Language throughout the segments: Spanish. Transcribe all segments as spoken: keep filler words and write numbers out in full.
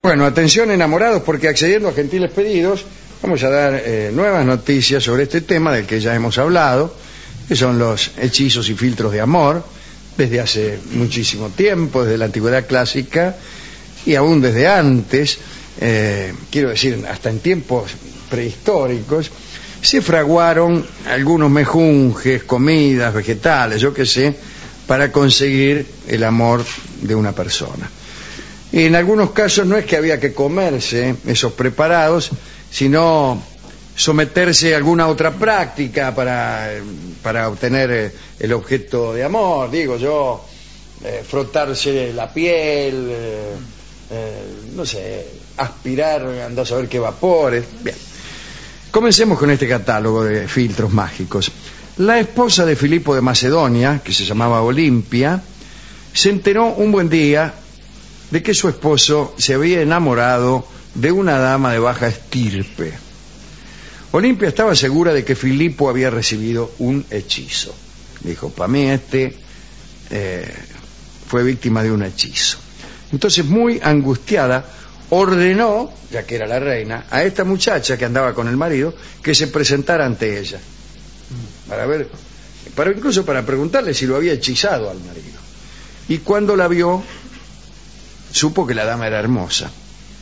Bueno, atención enamorados, porque accediendo a gentiles pedidos vamos a dar eh, nuevas noticias sobre este tema del que ya hemos hablado, que son los hechizos y filtros de amor, desde hace muchísimo tiempo, desde la antigüedad clásica y aún desde antes, eh, quiero decir, hasta en tiempos prehistóricos, se fraguaron algunos mejunjes, comidas, vegetales, yo qué sé, para conseguir el amor de una persona. Y en algunos casos no es que había que comerse esos preparados, sino someterse a alguna otra práctica para, para obtener el objeto de amor. Digo yo, eh, frotarse la piel, eh, eh, no sé, aspirar, andar a saber qué vapores. Bien, comencemos con este catálogo de filtros mágicos. La esposa de Filipo de Macedonia, que se llamaba Olimpia, se enteró un buen día de que su esposo se había enamorado de una dama de baja estirpe. Olimpia estaba segura de que Filipo había recibido un hechizo. Dijo, para mí este eh, fue víctima de un hechizo. Entonces, muy angustiada, ordenó, ya que era la reina, a esta muchacha que andaba con el marido, que se presentara ante ella, para ver, para incluso para preguntarle si lo había hechizado al marido. Y cuando la vio, supo que la dama era hermosa.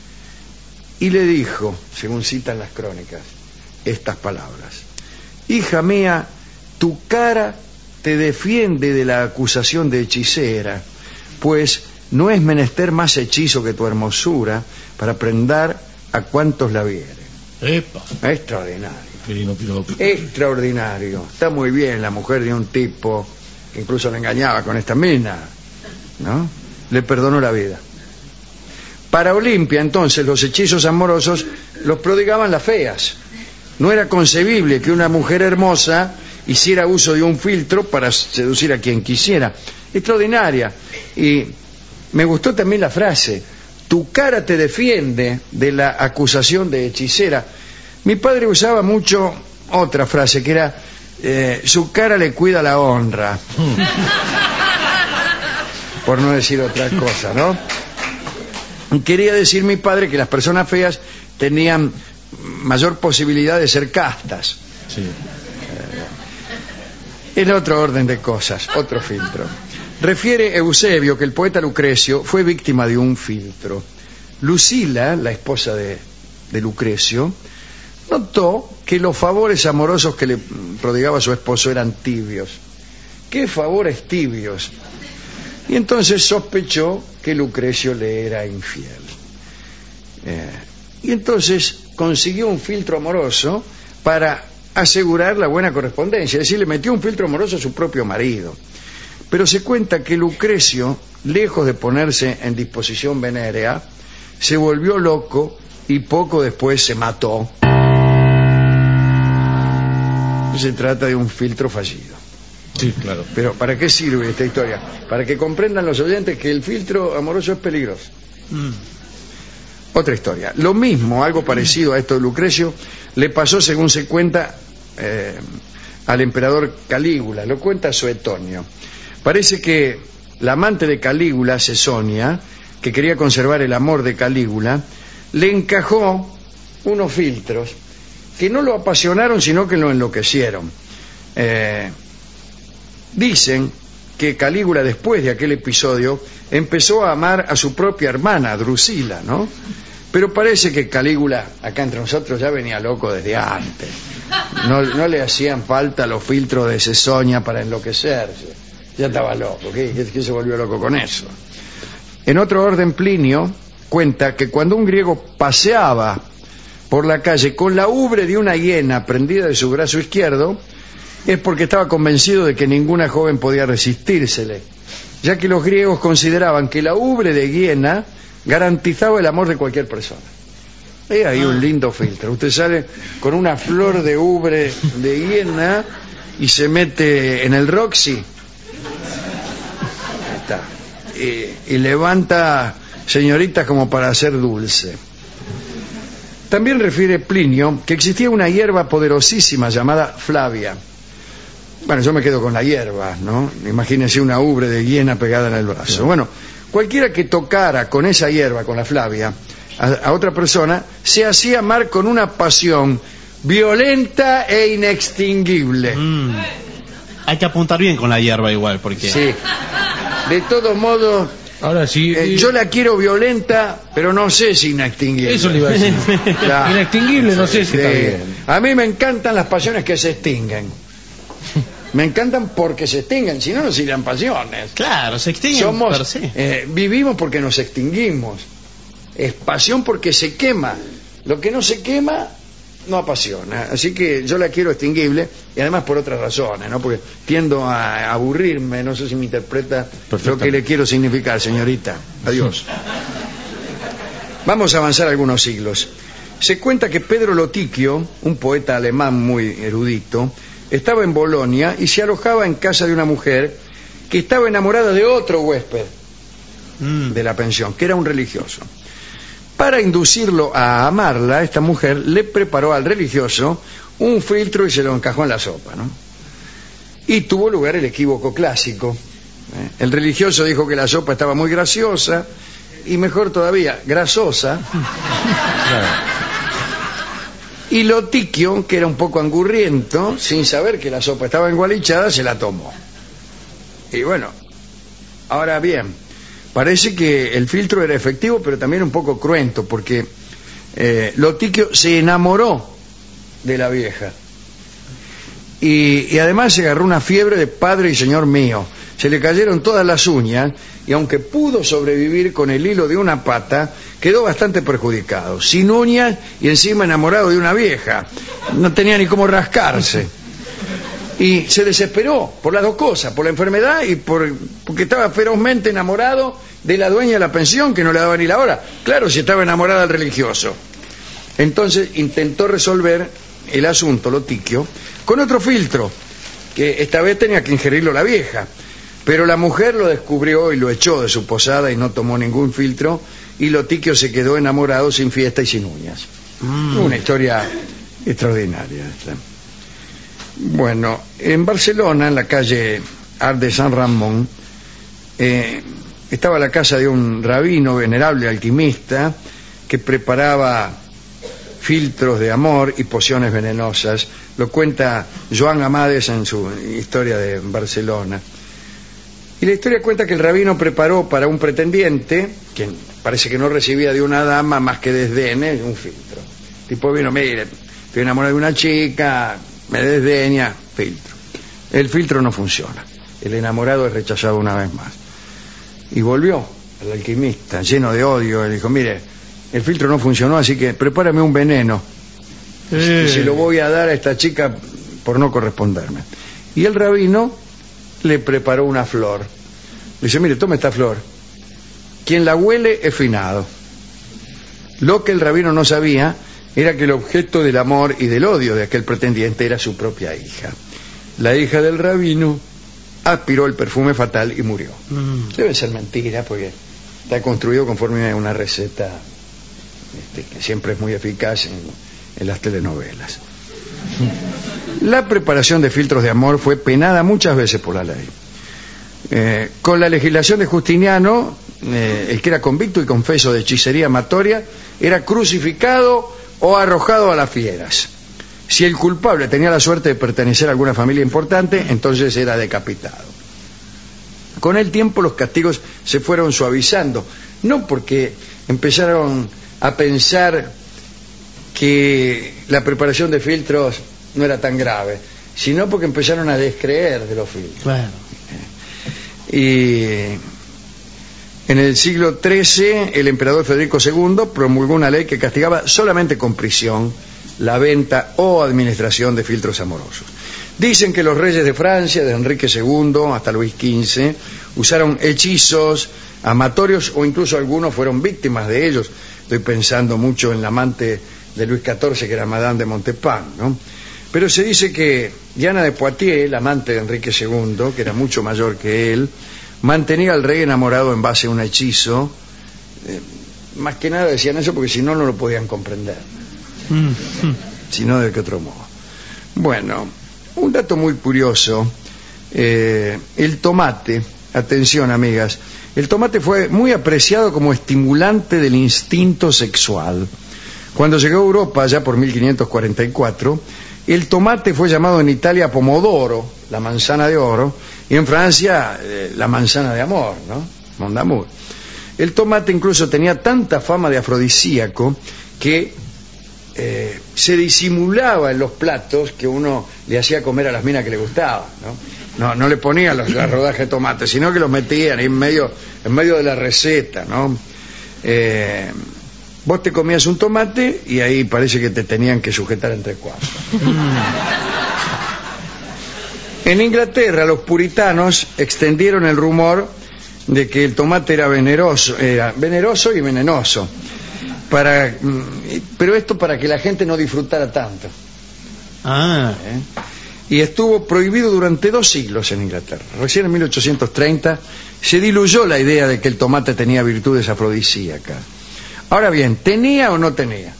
Y le dijo, según citan las crónicas, estas palabras: hija mía, tu cara te defiende de la acusación de hechicera, pues no es menester más hechizo que tu hermosura para prendar a cuantos la vieren. Epa. Extraordinario. Pirino, pirino, pirino. Extraordinario. Está muy bien la mujer de un tipo que incluso le engañaba con esta mina, ¿no? Le perdonó la vida. Para Olimpia, entonces, los hechizos amorosos los prodigaban las feas. No era concebible que una mujer hermosa hiciera uso de un filtro para seducir a quien quisiera. Extraordinaria. Y me gustó también la frase: tu cara te defiende de la acusación de hechicera. Mi padre usaba mucho otra frase que era eh, su cara le cuida la honra. Por no decir otra cosa, ¿no? Quería decir mi padre que las personas feas tenían mayor posibilidad de ser castas. Sí. Eh, en otro orden de cosas, otro filtro. Refiere Eusebio que el poeta Lucrecio fue víctima de un filtro. Lucila, la esposa de, de Lucrecio, notó que los favores amorosos que le prodigaba su esposo eran tibios. ¿Qué favores tibios? Y entonces sospechó que Lucrecio le era infiel. Eh, y entonces consiguió un filtro amoroso para asegurar la buena correspondencia. Es decir, le metió un filtro amoroso a su propio marido. Pero se cuenta que Lucrecio, lejos de ponerse en disposición venérea, se volvió loco y poco después se mató. Se trata de un filtro fallido. Sí, claro. Pero ¿para qué sirve esta historia? Para que comprendan los oyentes que el filtro amoroso es peligroso. Mm. Otra historia. Lo mismo, algo parecido a esto de Lucrecio, le pasó, según se cuenta, eh, al emperador Calígula. Lo cuenta Suetonio. Parece que la amante de Calígula, Cesonia, que quería conservar el amor de Calígula, le encajó unos filtros que no lo apasionaron, sino que lo enloquecieron. Eh... Dicen que Calígula, después de aquel episodio, empezó a amar a su propia hermana, Drusila, ¿no? Pero parece que Calígula, acá entre nosotros, ya venía loco desde antes. No, no le hacían falta los filtros de Cesonia para enloquecerse. Ya estaba loco. ¿Qué, qué se volvió loco con eso? En otro orden, Plinio cuenta que cuando un griego paseaba por la calle con la ubre de una hiena prendida de su brazo izquierdo, es porque estaba convencido de que ninguna joven podía resistírsele, ya que los griegos consideraban que la ubre de hiena garantizaba el amor de cualquier persona. Hay ahí un lindo filtro. Usted sale con una flor de ubre de hiena y se mete en el Roxy. Ahí está. Y, y levanta señoritas como para hacer dulce. También refiere Plinio que existía una hierba poderosísima llamada Flavia. Bueno, yo me quedo con la hierba, ¿no? Imagínense una ubre de hiena pegada en el brazo. Bueno, cualquiera que tocara con esa hierba, con la Flavia, a, a otra persona, se hacía amar con una pasión violenta e inextinguible. Mm. Hay que apuntar bien con la hierba igual, porque... Sí. De todos modos, Ahora sí. eh, eh, yo la quiero violenta, pero no sé si inextinguible. Eso le iba a decir. Claro. Inextinguible, no sé si está Sí. bien. A mí me encantan las pasiones que se extinguen. Me encantan porque se extinguen, si no, no serían pasiones. Claro, se extinguen Somos, per se. eh, vivimos porque nos extinguimos. Es pasión porque se quema. Lo que no se quema no apasiona. Así que yo la quiero extinguible, y además por otras razones, ¿no? Porque tiendo a aburrirme, no sé si me interpreta lo que le quiero significar, señorita. Adiós. Vamos a avanzar algunos siglos. Se cuenta que Pedro Lotiquio, un poeta alemán muy erudito, estaba en Bolonia y se alojaba en casa de una mujer que estaba enamorada de otro huésped Mm. de la pensión, que era un religioso. Para inducirlo a amarla, esta mujer le preparó al religioso un filtro y se lo encajó en la sopa, ¿no? Y tuvo lugar el equívoco clásico. ¿eh? El religioso dijo que la sopa estaba muy graciosa y, mejor todavía, grasosa. Y Lotiquio, que era un poco angurriento, sin saber que la sopa estaba engualichada, se la tomó. Y bueno, ahora bien, parece que el filtro era efectivo, pero también un poco cruento, porque eh, Lotiquio se enamoró de la vieja. Y, y además se agarró una fiebre de padre y señor mío. Se le cayeron todas las uñas, y aunque pudo sobrevivir con el hilo de una pata, quedó bastante perjudicado, sin uñas y encima enamorado de una vieja. No tenía ni cómo rascarse. Y se desesperó por las dos cosas, por la enfermedad y por porque estaba ferozmente enamorado de la dueña de la pensión, que no le daba ni la hora. Claro, si estaba enamorada del religioso. Entonces intentó resolver el asunto, Lotiquio, con otro filtro, que esta vez tenía que ingerirlo la vieja. Pero la mujer lo descubrió y lo echó de su posada y no tomó ningún filtro, y Lotiquio se quedó enamorado sin fiesta y sin uñas. Mm. Una historia extraordinaria esta. Bueno, en Barcelona, en la calle Arc de San Ramón, eh, estaba la casa de un rabino venerable alquimista que preparaba filtros de amor y pociones venenosas. Lo cuenta Joan Amades en su historia de Barcelona. Y la historia cuenta que el rabino preparó para un pretendiente, que parece que no recibía de una dama más que desdenes, un filtro. Tipo vino, mire, estoy enamorado de una chica, me desdeña, filtro. El filtro no funciona. El enamorado es rechazado una vez más. Y volvió al alquimista, lleno de odio, y dijo, mire, el filtro no funcionó, así que prepárame un veneno. Eh. Y se lo voy a dar a esta chica por no corresponderme. Y el rabino le preparó una flor. Le dice, mire, tome esta flor. Quien la huele es finado. Lo que el rabino no sabía era que el objeto del amor y del odio de aquel pretendiente era su propia hija. La hija del rabino aspiró el perfume fatal y murió. Mm. Debe ser mentira, porque está construido conforme a una receta este, que siempre es muy eficaz en, en las telenovelas. La preparación de filtros de amor fue penada muchas veces por la ley. Eh, con la legislación de Justiniano, eh, el que era convicto y confeso de hechicería amatoria era crucificado o arrojado a las fieras. Si el culpable tenía la suerte de pertenecer a alguna familia importante, entonces era decapitado. Con el tiempo los castigos se fueron suavizando, no porque empezaron a pensar que la preparación de filtros no era tan grave, sino porque empezaron a descreer de los filtros. Claro. Y en el siglo trece el emperador Federico segundo promulgó una ley que castigaba solamente con prisión la venta o administración de filtros amorosos. Dicen que los reyes de Francia, de Enrique segundo hasta Luis quince, usaron hechizos amatorios, o incluso algunos fueron víctimas de ellos. Estoy pensando mucho en la amante de Luis catorce, que era Madame de Montespan, ¿no? Pero se dice que Diana de Poitiers, la amante de Enrique segundo, que era mucho mayor que él, mantenía al rey enamorado en base a un hechizo. Eh, más que nada decían eso porque si no, no lo podían comprender. Si no, ¿de qué otro modo? Bueno, un dato muy curioso. Eh, el tomate, atención amigas, el tomate fue muy apreciado como estimulante del instinto sexual. Cuando llegó a Europa, ya por mil quinientos cuarenta y cuatro, el tomate fue llamado en Italia pomodoro, la manzana de oro, y en Francia eh, la manzana de amor, ¿no? Mon d'amour. El tomate incluso tenía tanta fama de afrodisíaco que eh, se disimulaba en los platos que uno le hacía comer a las minas que le gustaban, ¿no? No, no le ponía los, las rodajas de tomate, sino que los metían ahí en medio, en medio de la receta, ¿no? Eh, vos te comías un tomate y ahí parece que te tenían que sujetar entre cuatro. En Inglaterra los puritanos extendieron el rumor de que el tomate era venenoso, era venenoso y venenoso, para, pero esto para que la gente no disfrutara tanto. Ah. ¿Eh? Y estuvo prohibido durante dos siglos en Inglaterra. Recién en mil ochocientos treinta se diluyó la idea de que el tomate tenía virtudes afrodisíacas. Ahora bien, ¿tenía o no tenía?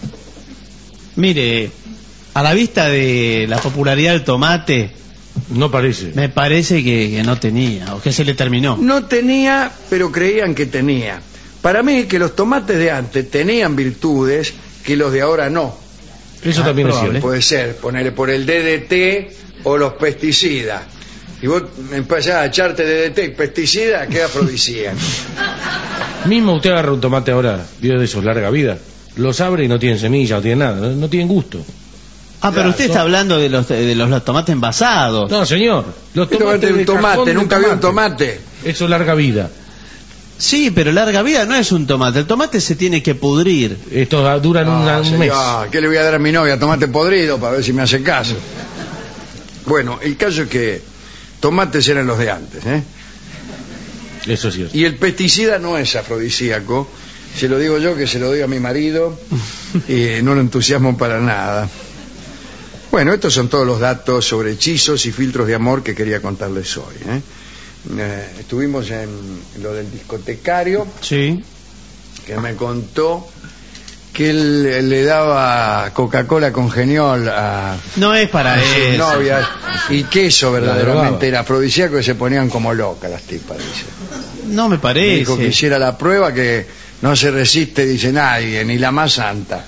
Mire, a la vista de la popularidad del tomate, no parece. me parece que, que no tenía, o que se le terminó. No tenía, pero creían que tenía. Para mí, que los tomates de antes tenían virtudes que los de ahora no. Eso Ah, también probable. es cierto. Puede ser, ponerle por el D D T o los pesticidas. Y vos empezás a echarte D D T y pesticidas, queda afrodisíaco. Mismo usted agarra un tomate ahora, vio de esos larga vida, los abre y no tienen semilla, no tienen nada, no, no tienen gusto. Ah, pero Claro, usted son- está hablando de los, de los, los tomates envasados. No, señor, los Esto va a tomates tener un de tomate, cartón de nunca vio un tomate. Eso es larga vida. Sí, pero larga vida no es un tomate. El tomate se tiene que pudrir. Estos duran No, una- un mes. señor, ¿qué le voy a dar a mi novia? Tomate podrido para ver si me hace caso. Bueno, el caso es que tomates eran los de antes, ¿eh? Eso es cierto. Y el pesticida no es afrodisíaco, se lo digo yo, que se lo doy a mi marido, y no lo entusiasmo para nada. Bueno, estos son todos los datos sobre hechizos y filtros de amor que quería contarles hoy, ¿eh? Eh, estuvimos en lo del discotecario, Sí. que me contó que él le daba Coca-Cola con geniol a, No es para a sus eso. novias, y que eso drogaba. verdaderamente era afrodisíaco, y se ponían como locas las tipas, dice. No me Me parece. dijo que hiciera la prueba, que no se resiste, dice nadie, ni la más santa.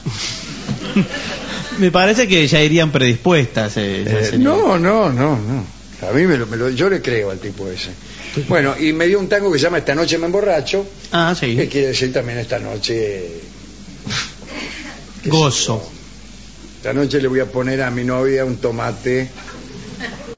Me parece que ya irían predispuestas. eh, esas Eh, señoras. no, no, no, no. A mí me lo, me lo- yo le creo al tipo ese. Bueno, y me dio un tango que se llama Esta noche me emborracho, Ah, que sí. quiere decir también esta noche... qué sé Gozo. yo. Esta noche le voy a poner a mi novia un tomate